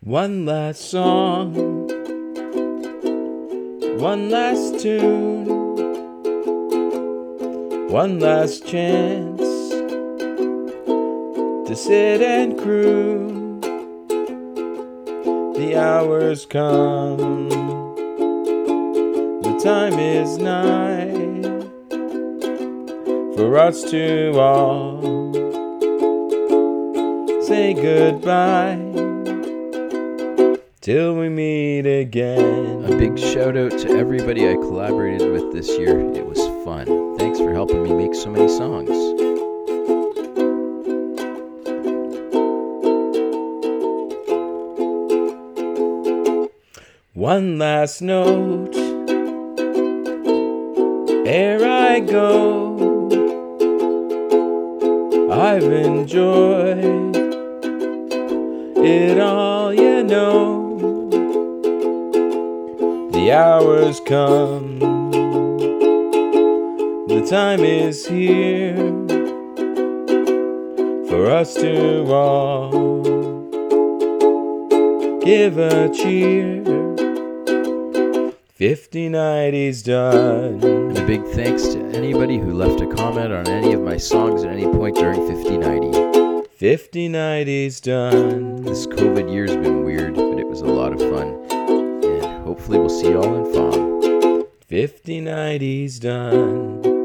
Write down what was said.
One last song, one last tune, one last chance to sit and croon. The hours come, the time is nigh for us to all say goodbye till we meet again. A big shout out to everybody I collaborated with this year. It was fun. Thanks for helping me make so many songs. One last note ere I go. I've enjoyed it all, you know. The hours come, the time is here for us to all give a cheer. 5090's done. And a big thanks to anybody who left a comment on any of my songs at any point during 5090. 5090's done. This COVID year's been weird, but it was a lot of fun. And hopefully we'll see you all in fall. 5090's done.